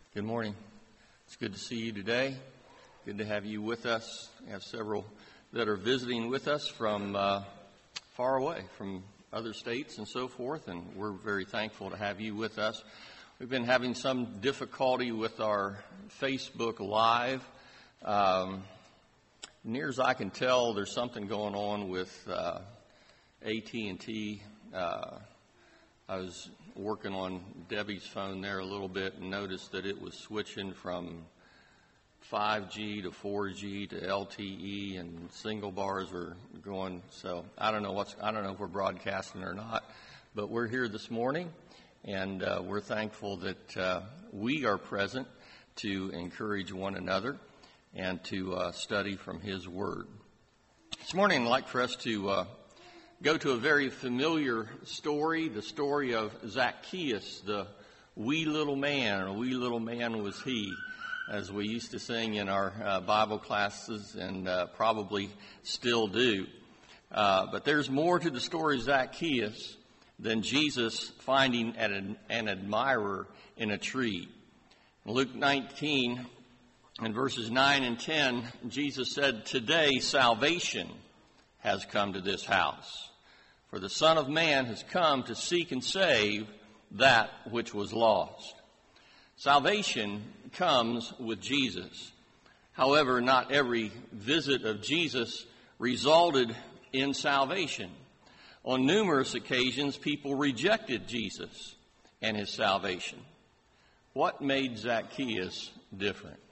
Good morning. It's good to see you today. Good to have you with us. We have several that are visiting with us from far away, from other states and so forth, and we're very thankful to have you with us. We've been having some difficulty with our Facebook Live. Near as I can tell, there's something going on with AT&T. I was working on Debbie's phone there a little bit and noticed that it was switching from 5G to 4G to LTE, and single bars were going. So I don't know if we're broadcasting or not, but we're here this morning, and we're thankful that we are present to encourage one another and to study from His Word. This morning, I'd like for us to go to a very familiar story, the story of Zacchaeus, the wee little man, or wee little man was he, as we used to sing in our Bible classes and probably still do. But there's more to the story of Zacchaeus than Jesus finding an admirer in a tree. In Luke 19, in verses 9 and 10, Jesus said, "Today salvation has come to this house. For the Son of Man has come to seek and save that which was lost." Salvation comes with Jesus. However, not every visit of Jesus resulted in salvation. On numerous occasions, people rejected Jesus and His salvation. What made Zacchaeus different?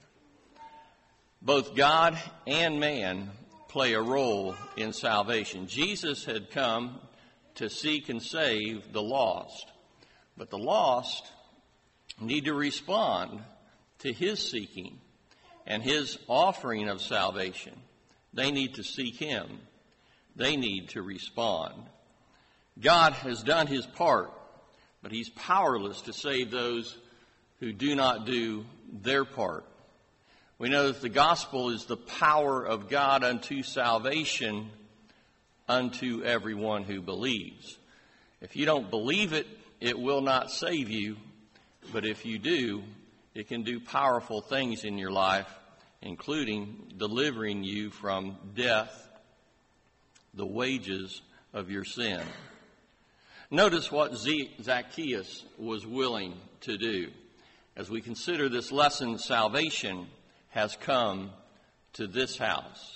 Both God and man play a role in salvation. Jesus had come to seek and save the lost, but the lost need to respond to His seeking and His offering of salvation. They need to seek Him. They need to respond. God has done His part, but He's powerless to save those who do not do their part. We know that the gospel is the power of God unto salvation unto everyone who believes. If you don't believe it, it will not save you. But if you do, it can do powerful things in your life, including delivering you from death, the wages of your sin. Notice what Zacchaeus was willing to do. As we consider this lesson, salvation has come to this house.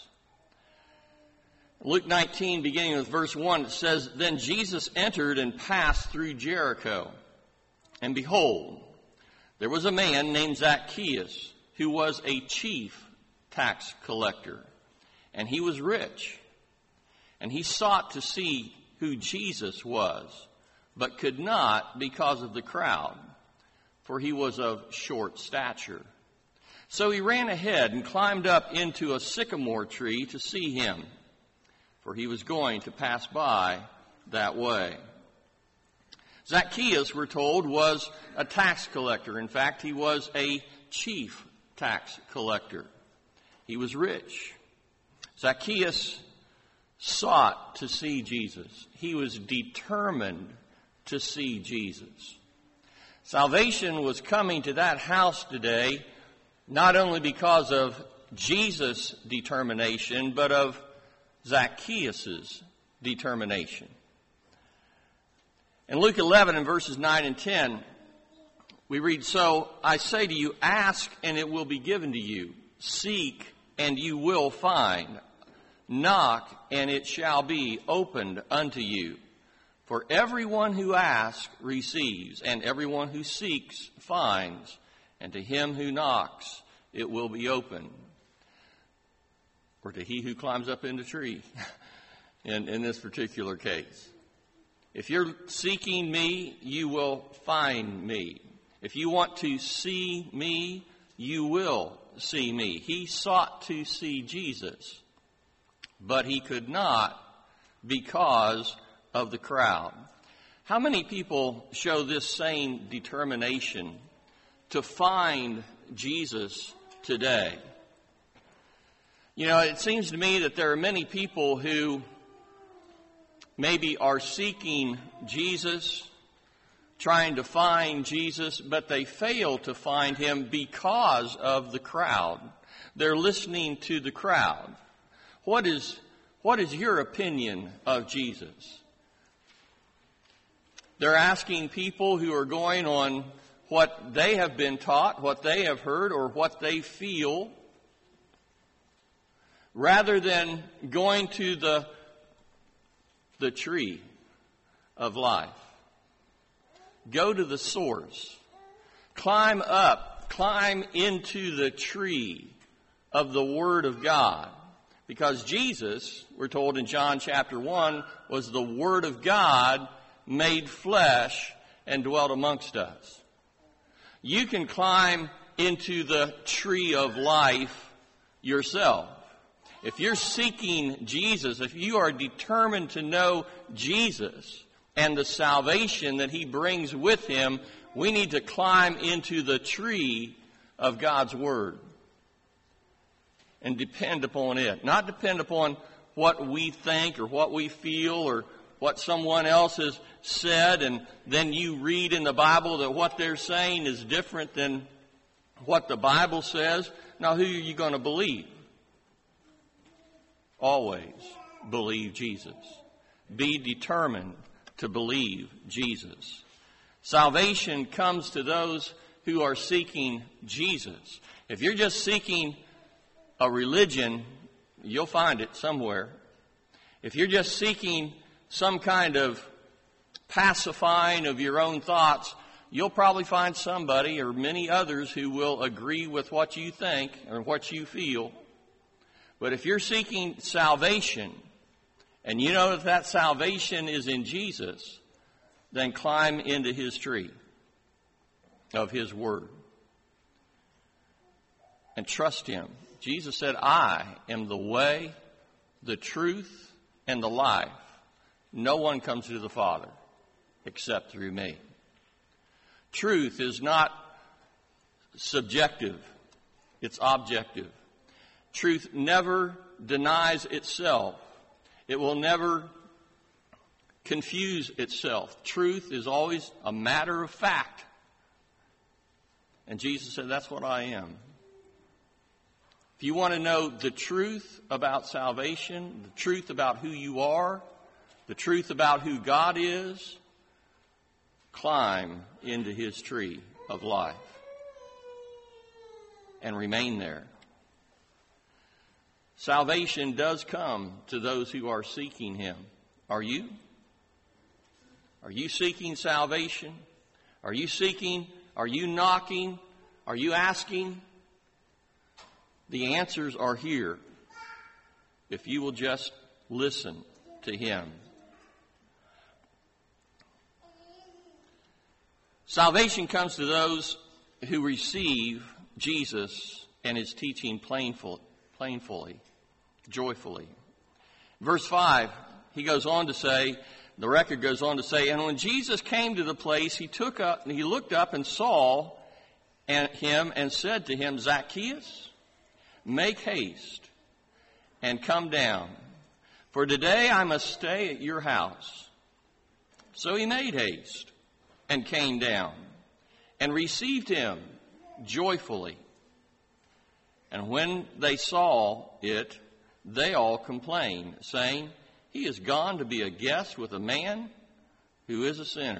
Luke 19, beginning with verse 1, it says, "Then Jesus entered and passed through Jericho. And behold, there was a man named Zacchaeus, who was a chief tax collector. And he was rich. And he sought to see who Jesus was, but could not because of the crowd, for he was of short stature. So he ran ahead and climbed up into a sycamore tree to see him, for he was going to pass by that way." Zacchaeus, we're told, was a tax collector. In fact, he was a chief tax collector. He was rich. Zacchaeus sought to see Jesus. He was determined to see Jesus. Salvation was coming to that house today, not only because of Jesus' determination, but of Zacchaeus' determination. In Luke 11, in verses 9 and 10, we read, "So I say to you, ask and it will be given to you. Seek and you will find. Knock and it shall be opened unto you. For everyone who asks receives, and everyone who seeks finds, and to him who knocks it will be opened." Or to he who climbs up in the tree, in this particular case. If you're seeking me, you will find me. If you want to see me, you will see me. He sought to see Jesus, but he could not because of the crowd. How many people show this same determination to find Jesus today? You know, it seems to me that there are many people who maybe are seeking Jesus, trying to find Jesus, but they fail to find him because of the crowd. They're listening to the crowd. What is your opinion of Jesus? They're asking people who are going on what they have been taught, what they have heard, or what they feel, rather than going to the tree of life. Go to the source. Climb into the tree of the Word of God. Because Jesus, we're told in John chapter 1, was the Word of God made flesh and dwelt amongst us. You can climb into the tree of life yourself. If you're seeking Jesus, if you are determined to know Jesus and the salvation that he brings with him, we need to climb into the tree of God's Word and depend upon it. Not depend upon what we think or what we feel or what someone else has said, and then you read in the Bible that what they're saying is different than what the Bible says. Now, who are you going to believe? Always believe Jesus. Be determined to believe Jesus. Salvation comes to those who are seeking Jesus. If you're just seeking a religion, you'll find it somewhere. If you're just seeking some kind of pacifying of your own thoughts, you'll probably find somebody or many others who will agree with what you think or what you feel. But if you're seeking salvation, and you know that salvation is in Jesus, then climb into his tree of his Word and trust him. Jesus said, I am the way, the truth, and the life. No one comes to the Father except through me. Truth is not subjective. It's objective. Truth never denies itself. It will never confuse itself. Truth is always a matter of fact. And Jesus said, that's what I am. If you want to know the truth about salvation, the truth about who you are, the truth about who God is, climb into his tree of life and remain there. Salvation does come to those who are seeking him. Are you? Are you seeking salvation? Are you seeking? Are you knocking? Are you asking? The answers are here if you will just listen to him. Salvation comes to those who receive Jesus and his teaching plainfully, joyfully. Verse 5, he goes on to say, the record goes on to say, and when Jesus came to the place, he looked up and saw him and said to him, Zacchaeus, make haste and come down, for today I must stay at your house. So he made haste and came down and received him joyfully. And when they saw it, they all complained, saying, he is gone to be a guest with a man who is a sinner.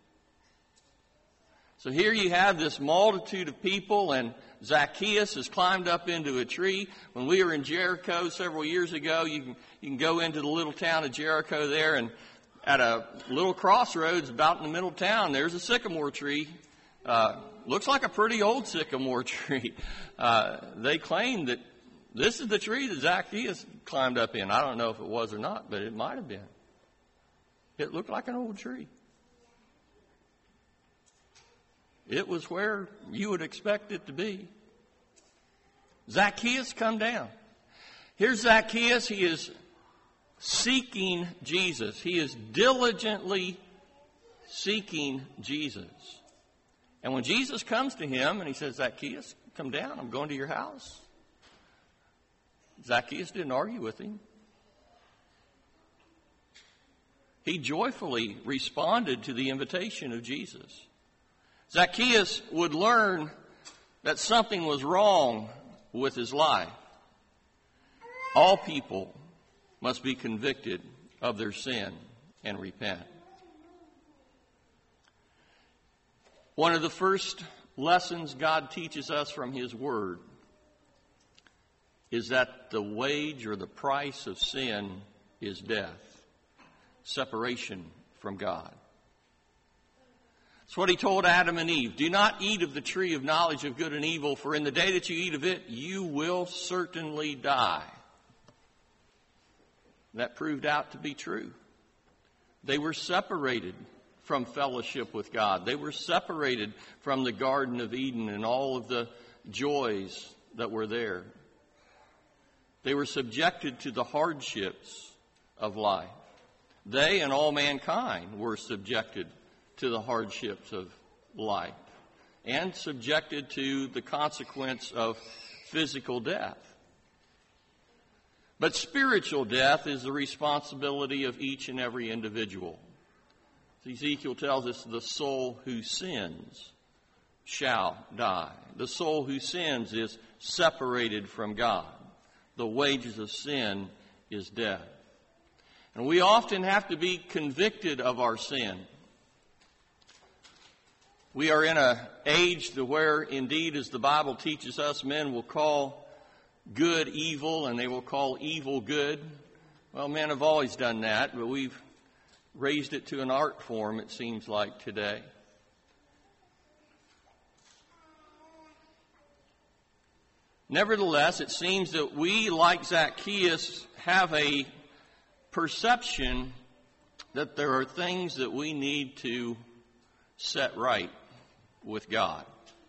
So here you have this multitude of people, and Zacchaeus has climbed up into a tree. When we were in Jericho several years ago, you can go into the little town of Jericho there, and at a little crossroads about in the middle of town, there's a sycamore tree. Looks like a pretty old sycamore tree. They claim that this is the tree that Zacchaeus climbed up in. I don't know if it was or not, but it might have been. It looked like an old tree. It was where you would expect it to be. Zacchaeus, come down. Here's Zacchaeus. He is seeking Jesus. He is diligently seeking Jesus. And when Jesus comes to him and he says, Zacchaeus, come down. I'm going to your house. Zacchaeus didn't argue with him. He joyfully responded to the invitation of Jesus. Zacchaeus would learn that something was wrong with his life. All people must be convicted of their sin and repent. One of the first lessons God teaches us from His Word is that the wage or the price of sin is death, separation from God. That's what He told Adam and Eve. Do not eat of the tree of knowledge of good and evil, for in the day that you eat of it, you will certainly die. That proved out to be true. They were separated from fellowship with God. They were separated from the Garden of Eden and all of the joys that were there. They were subjected to the hardships of life. They and all mankind were subjected to the hardships of life and subjected to the consequence of physical death. But spiritual death is the responsibility of each and every individual. Ezekiel tells us the soul who sins shall die. The soul who sins is separated from God. The wages of sin is death. And we often have to be convicted of our sin. We are in an age where, indeed, as the Bible teaches us, men will call good evil and they will call evil good. Well, men have always done that, but we've raised it to an art form, it seems like, today. Nevertheless, it seems that we, like Zacchaeus, have a perception that there are things that we need to set right with God.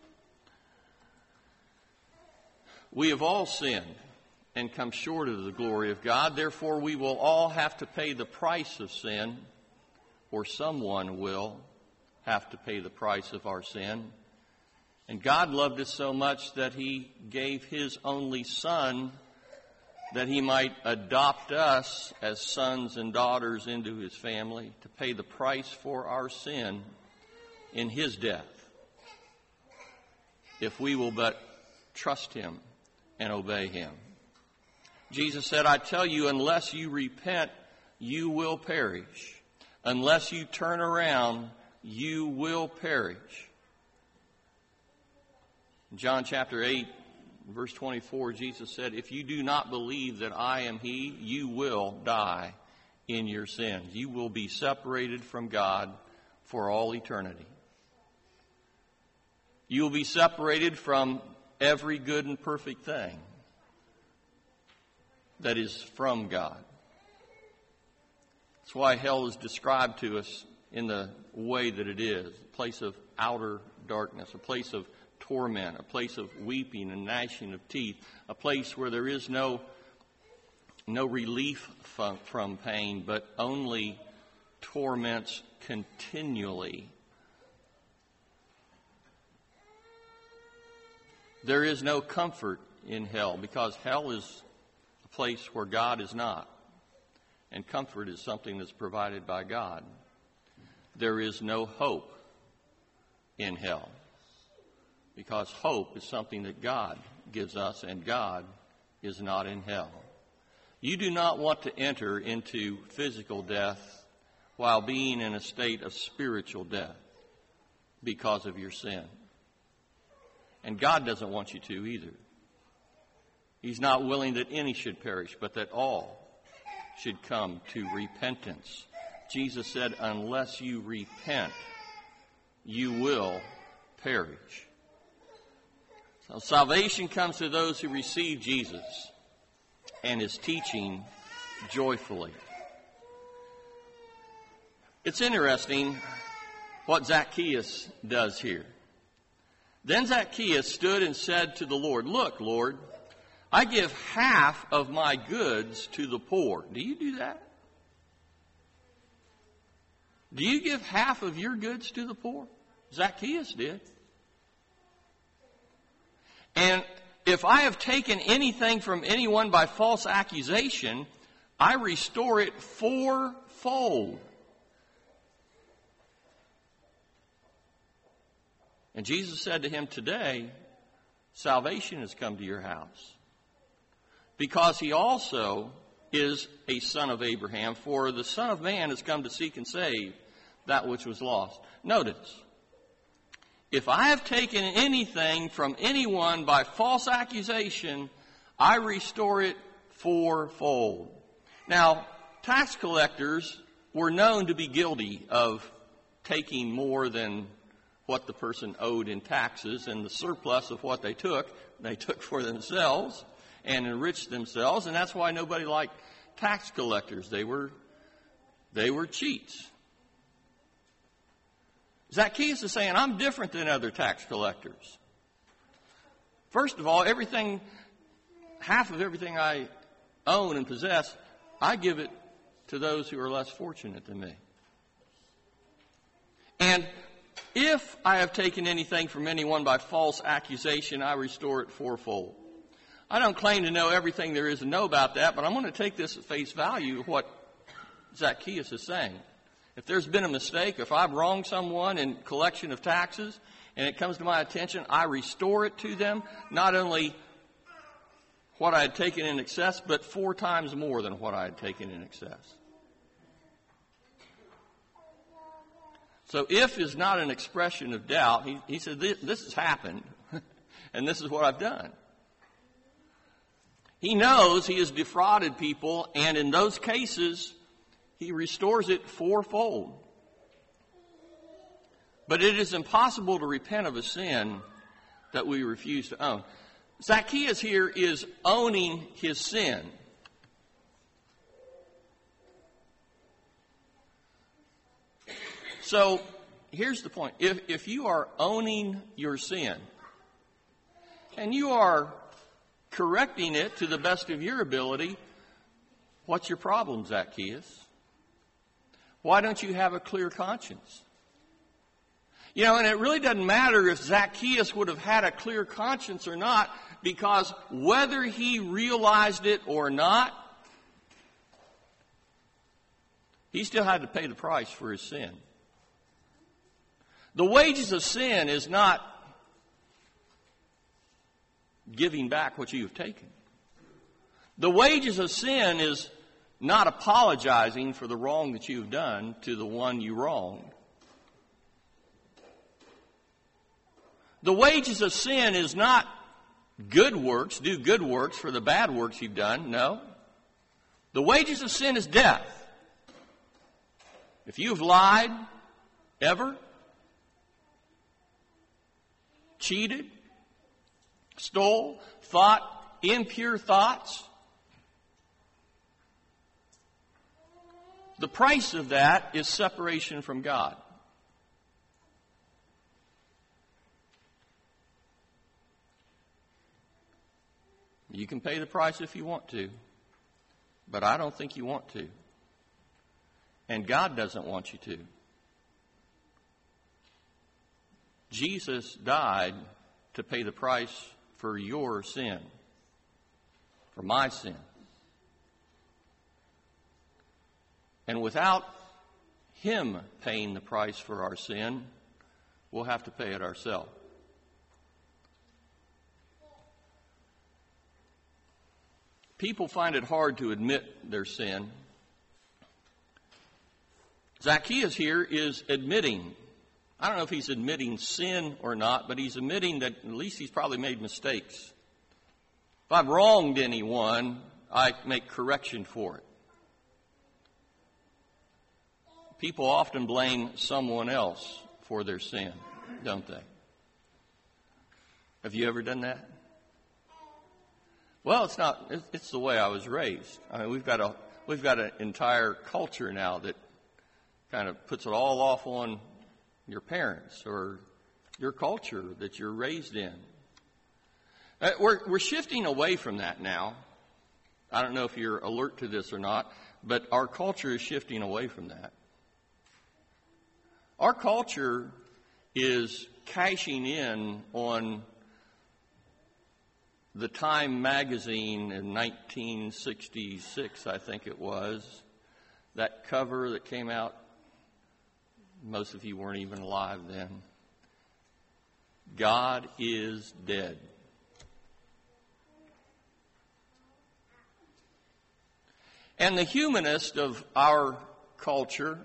We have all sinned and come short of the glory of God. Therefore, we will all have to pay the price of sin, or someone will have to pay the price of our sin. And God loved us so much that He gave His only Son that He might adopt us as sons and daughters into His family, to pay the price for our sin in His death, if we will but trust Him and obey Him. Jesus said, I tell you, unless you repent, you will perish. Unless you turn around, you will perish. In John chapter 8, verse 24, Jesus said, if you do not believe that I am He, you will die in your sins. You will be separated from God for all eternity. You will be separated from every good and perfect thing that is from God. That's why hell is described to us in the way that it is, a place of outer darkness, a place of torment, a place of weeping and gnashing of teeth, a place where there is no relief from pain, but only torments continually. There is no comfort in hell, because hell is a place where God is not, and comfort is something that's provided by God. There is no hope in hell, because hope is something that God gives us, and God is not in hell. You do not want to enter into physical death while being in a state of spiritual death because of your sin. And God doesn't want you to either. He's not willing that any should perish, but that all should come to repentance. Jesus said, unless you repent, you will perish. So salvation comes to those who receive Jesus and His teaching joyfully. It's interesting what Zacchaeus does here. Then Zacchaeus stood and said to the Lord, look, Lord, I give half of my goods to the poor. Do you do that? Do you give half of your goods to the poor? Zacchaeus did. And if I have taken anything from anyone by false accusation, I restore it fourfold And Jesus said to him, today, salvation has come to your house. Because he also is a son of Abraham, for the Son of Man has come to seek and save that which was lost. Notice, if I have taken anything from anyone by false accusation, I restore it fourfold. Now, tax collectors were known to be guilty of taking more than what the person owed in taxes, and the surplus of what they took for themselves and enriched themselves, and that's why nobody liked tax collectors. They were cheats. Zacchaeus is saying, I'm different than other tax collectors. First of all, half of everything I own and possess, I give it to those who are less fortunate than me. And if I have taken anything from anyone by false accusation, I restore it fourfold. I don't claim to know everything there is to know about that, but I'm going to take this at face value, what Zacchaeus is saying. If there's been a mistake, if I've wronged someone in collection of taxes, and it comes to my attention, I restore it to them, not only what I had taken in excess, but 4 times more than what I had taken in excess. So if is not an expression of doubt. He said, this has happened, and this is what I've done. He knows he has defrauded people, and in those cases, he restores it fourfold. But it is impossible to repent of a sin that we refuse to own. Zacchaeus here is owning his sin. So here's the point. If you are owning your sin and you are correcting it to the best of your ability, what's your problem, Zacchaeus? Why don't you have a clear conscience? You know, and it really doesn't matter if Zacchaeus would have had a clear conscience or not, because whether he realized it or not, he still had to pay the price for his sin. The wages of sin is not giving back what you have taken. The wages of sin is not apologizing for the wrong that you've done to the one you wronged. The wages of sin is not good works, do good works for the bad works you've done. No. The wages of sin is death. If you've lied ever, cheated, stole, thought impure thoughts, the price of that is separation from God. You can pay the price if you want to, but I don't think you want to. And God doesn't want you to. Jesus died to pay the price for your sin, for my sin. And without Him paying the price for our sin, we'll have to pay it ourselves. People find it hard to admit their sin. Zacchaeus here is admitting, I don't know if he's admitting sin or not, but he's admitting that at least he's probably made mistakes. If I've wronged anyone, I make correction for it. People often blame someone else for their sin, don't they? Have you ever done that? Well, it's not. It's the way I was raised. I mean, we've got an entire culture now that kind of puts it all off on your parents or your culture that you're raised in. We're shifting away from that now. I don't know if you're alert to this or not, but our culture is shifting away from that. Our culture is cashing in on the Time magazine in 1966, I think it was, that cover that came out. Most of you weren't even alive then. God is dead. And the humanist of our culture,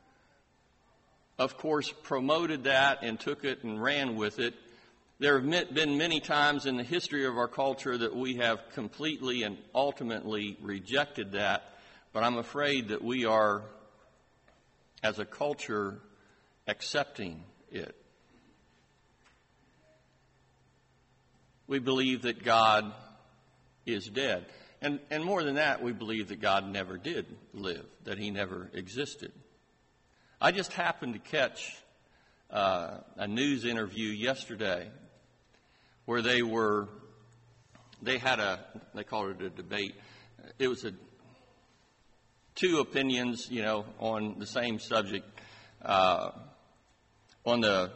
of course, promoted that and took it and ran with it. There have been many times in the history of our culture that we have completely and ultimately rejected that, but I'm afraid that we are, as a culture, accepting it. We believe that God is dead. And more than that, we believe that God never did live, that he never existed. I just happened to catch a news interview yesterday where they called it a debate. It was two opinions, on the same subject, on the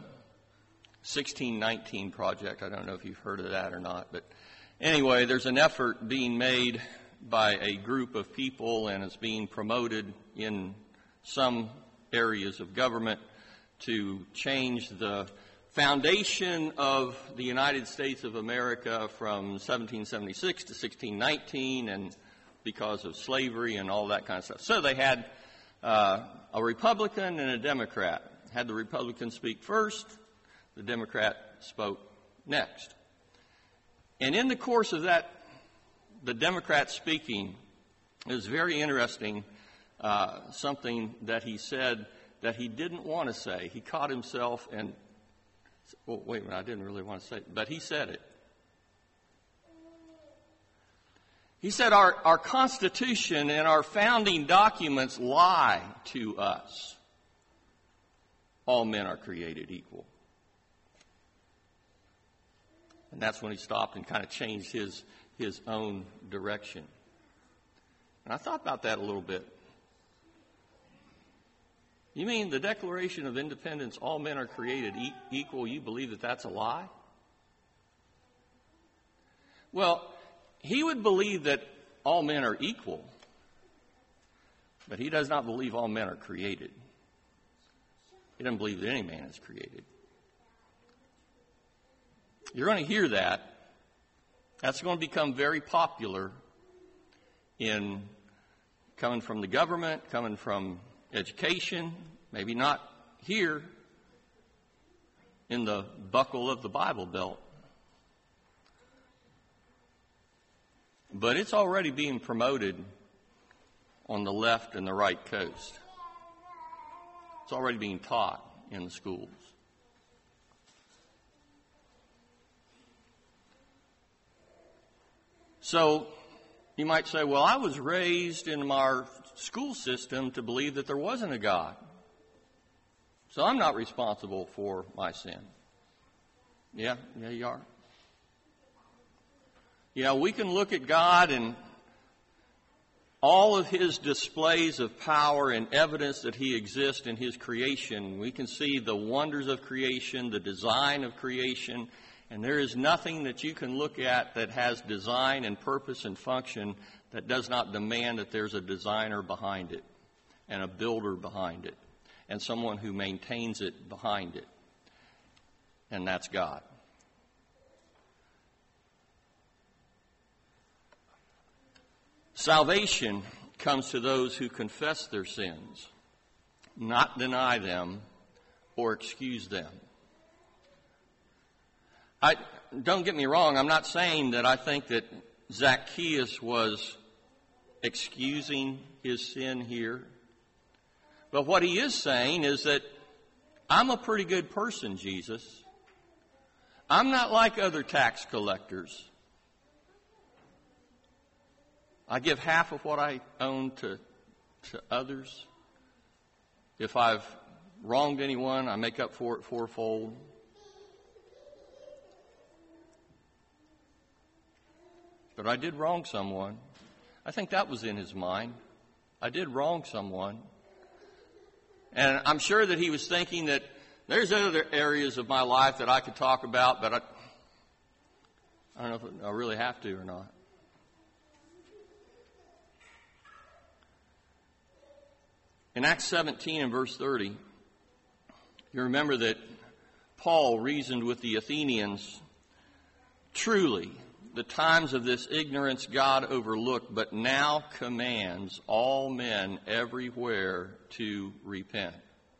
1619 Project. I don't know if you've heard of that or not, but anyway, there's an effort being made by a group of people, and it's being promoted in some areas of government to change the foundation of the United States of America from 1776 to 1619, and because of slavery and all that kind of stuff. So they had a Republican and a Democrat. Had the Republican speak first, the Democrat spoke next. And in the course of that, the Democrat speaking, it was very interesting, something that he said that he didn't want to say. He caught himself and, well, wait a minute, I didn't really want to say it, but he said it. He said our Constitution and our founding documents lie to us. All men are created equal. And that's when he stopped and kind of changed his own direction. And I thought about that a little bit. You mean the Declaration of Independence, all men are created equal, you believe that that's a lie? Well, he would believe that all men are equal, but he does not believe all men are created. He doesn't believe that any man is created. You're going to hear that. That's going to become very popular in coming from the government, coming from education, maybe not here in the buckle of the Bible Belt. But it's already being promoted on the left and the right coast. It's already being taught in the schools. So you might say, well, I was raised in our school system to believe that there wasn't a God. So I'm not responsible for my sin. Yeah, you are. We can look at God and all of his displays of power and evidence that he exists in his creation. We can see the wonders of creation, the design of creation, and there is nothing that you can look at that has design and purpose and function that does not demand that there's a designer behind it and a builder behind it and someone who maintains it behind it. And that's God. Salvation comes to those who confess their sins, not deny them or excuse them. Don't get me wrong, I'm not saying that I think that Zacchaeus was excusing his sin here. But what he is saying is that I'm a pretty good person, Jesus. I'm not like other tax collectors. I give half of what I own to others. If I've wronged anyone, I make up for it fourfold. But I did wrong someone. I think that was in his mind. I did wrong someone. And I'm sure that he was thinking that there's other areas of my life that I could talk about, but I don't know if I really have to or not. In Acts 17 and verse 30, you remember that Paul reasoned with the Athenians, "Truly, the times of this ignorance God overlooked, but now commands all men everywhere to repent."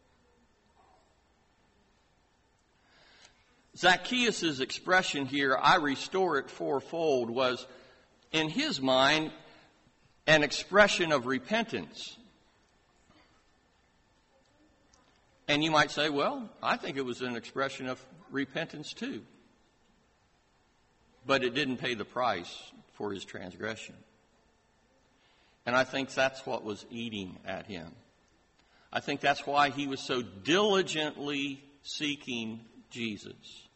Zacchaeus' expression here, "I restore it fourfold," was, in his mind, an expression of repentance. And you might say, well, I think it was an expression of repentance too. But it didn't pay the price for his transgression. And I think that's what was eating at him. I think that's why he was so diligently seeking Jesus.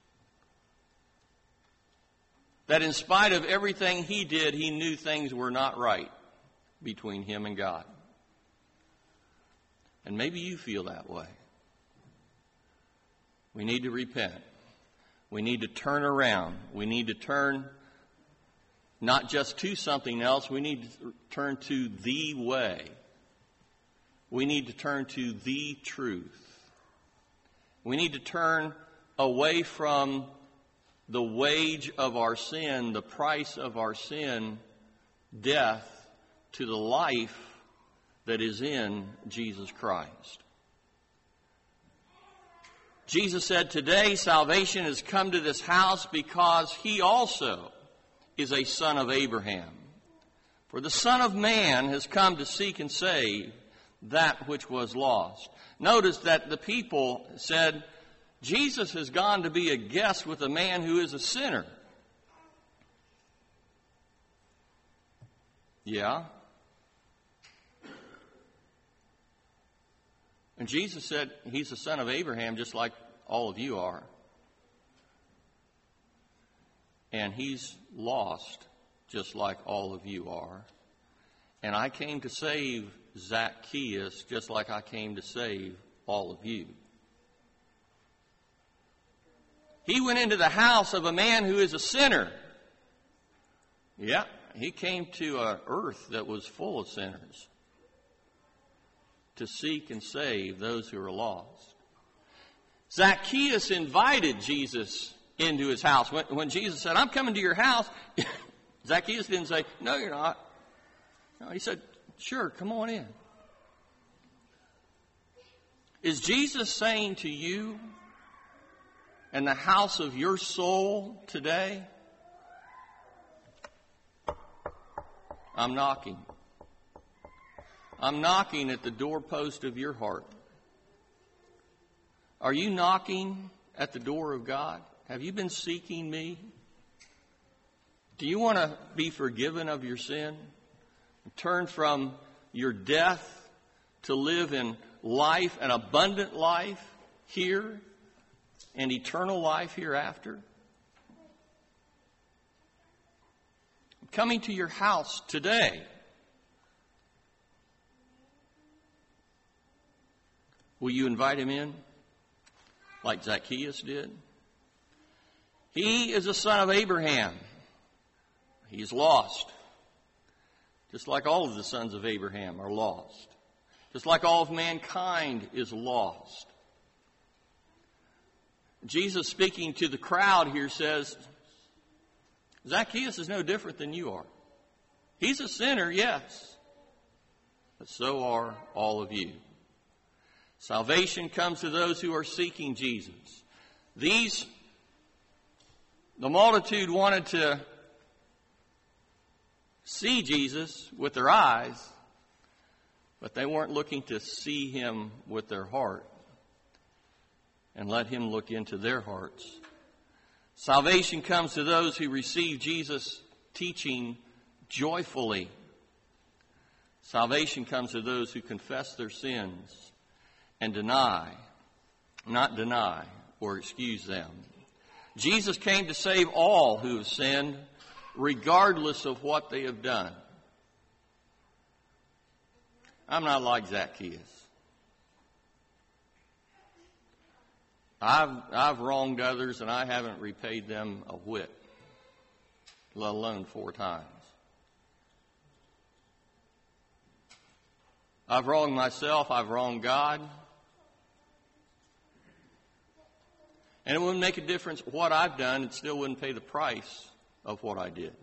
That in spite of everything he did, he knew things were not right between him and God. And maybe you feel that way. We need to repent. We need to turn around. We need to turn not just to something else. We need to turn to the way. We need to turn to the truth. We need to turn away from the wage of our sin, the price of our sin, death, to the life that is in Jesus Christ. Jesus said, "Today salvation has come to this house because he also is a son of Abraham. For the Son of Man has come to seek and save that which was lost." Notice that the people said, Jesus has gone to be a guest with a man who is a sinner. Yeah. And Jesus said he's the son of Abraham just like all of you are. And he's lost just like all of you are. And I came to save Zacchaeus just like I came to save all of you. He went into the house of a man who is a sinner. Yeah, he came to an earth that was full of sinners to seek and save those who are lost. Zacchaeus invited Jesus into his house. When Jesus said, "I'm coming to your house," Zacchaeus didn't say, "No, you're not." No, he said, "Sure, come on in." Is Jesus saying to you and the house of your soul today, "I'm knocking. I'm knocking at the doorpost of your heart"? Are you knocking at the door of God? Have you been seeking me? Do you want to be forgiven of your sin? Turn from your death to live in life, an abundant life here and eternal life hereafter? I'm coming to your house today. Will you invite him in like Zacchaeus did? He is a son of Abraham. He's lost. Just like all of the sons of Abraham are lost. Just like all of mankind is lost. Jesus, speaking to the crowd here, says, Zacchaeus is no different than you are. He's a sinner, yes, but so are all of you. Salvation comes to those who are seeking Jesus. The multitude wanted to see Jesus with their eyes, but they weren't looking to see him with their heart and let him look into their hearts. Salvation comes to those who receive Jesus' teaching joyfully. Salvation comes to those who confess their sins and not deny or excuse them. Jesus came to save all who have sinned, regardless of what they have done. I'm not like Zacchaeus. I've wronged others and I haven't repaid them a whit, let alone 4 times. I've wronged myself. I've wronged God. And it wouldn't make a difference what I've done. It still wouldn't pay the price of what I did.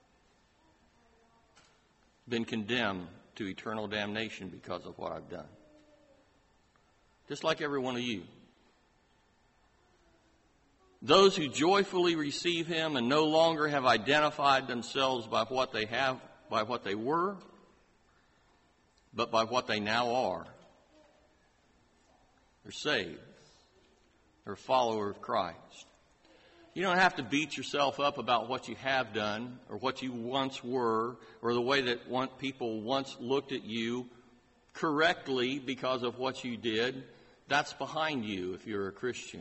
Been condemned to eternal damnation because of what I've done. Just like every one of you. Those who joyfully receive him and no longer have identified themselves by what they have, by what they were, but by what they now are. They're saved. They're a follower of Christ. You don't have to beat yourself up about what you have done or what you once were or the way that people once looked at you correctly because of what you did. That's behind you if you're a Christian.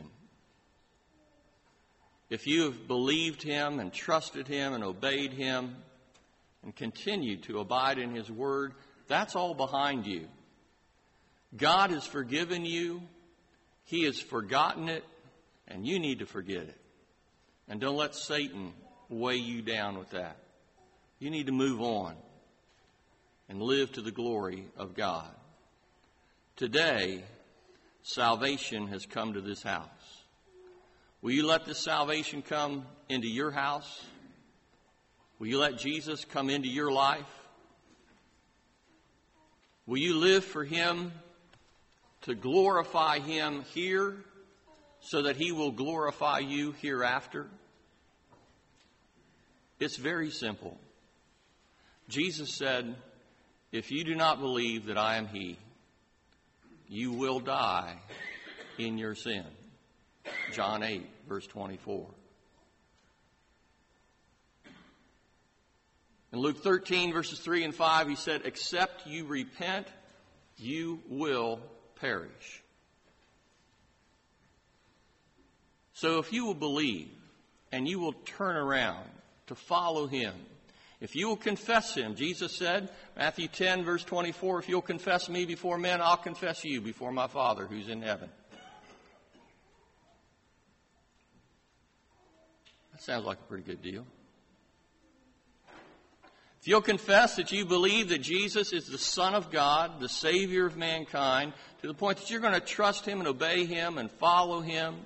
If you have believed him and trusted him and obeyed him and continued to abide in his word, that's all behind you. God has forgiven you. He has forgotten it, and you need to forget it. And don't let Satan weigh you down with that. You need to move on and live to the glory of God. Today, salvation has come to this house. Will you let this salvation come into your house? Will you let Jesus come into your life? Will you live for him, to glorify him here so that he will glorify you hereafter? It's very simple. Jesus said, if you do not believe that I am he, you will die in your sin. John 8, verse 24. In Luke 13, verses 3 and 5, he said, except you repent, you will perish. So if you will believe and you will turn around to follow him, if you will confess him, Jesus said, Matthew 10, verse 24, if you'll confess me before men, I'll confess you before my Father who's in heaven. That sounds like a pretty good deal. If you'll confess that you believe that Jesus is the Son of God, the Savior of mankind, to the point that you're going to trust him and obey him and follow him,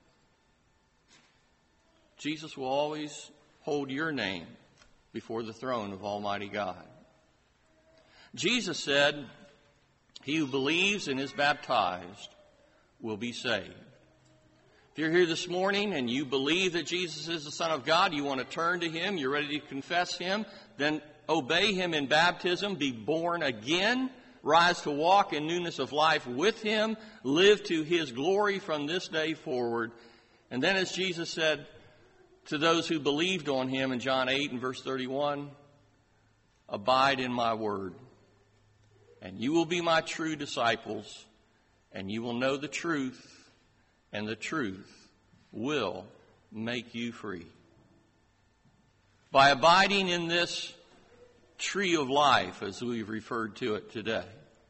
Jesus will always hold your name before the throne of Almighty God. Jesus said, he who believes and is baptized will be saved. If you're here this morning and you believe that Jesus is the Son of God, you want to turn to him, you're ready to confess him, then obey him in baptism, be born again, rise to walk in newness of life with him, live to his glory from this day forward. And then as Jesus said to those who believed on him in John 8 and verse 31, abide in my word, and you will be my true disciples, and you will know the truth, and the truth will make you free. By abiding in this tree of life, as we've referred to it today,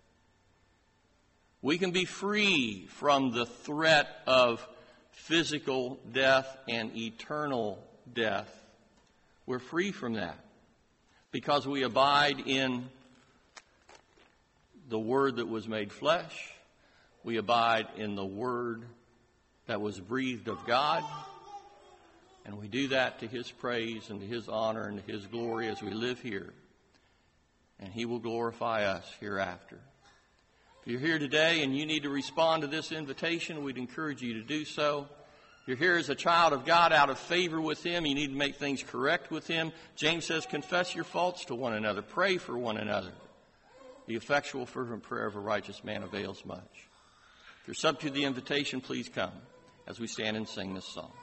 we can be free from the threat of physical death and eternal death. We're free from that because we abide in the Word that was made flesh. We abide in the Word that was breathed of God. And we do that to his praise and to his honor and to his glory as we live here. And he will glorify us hereafter. If you're here today and you need to respond to this invitation, we'd encourage you to do so. If you're here as a child of God out of favor with him, you need to make things correct with him. James says, confess your faults to one another. Pray for one another. The effectual fervent prayer of a righteous man avails much. If you're subject to the invitation, please come as we stand and sing this song.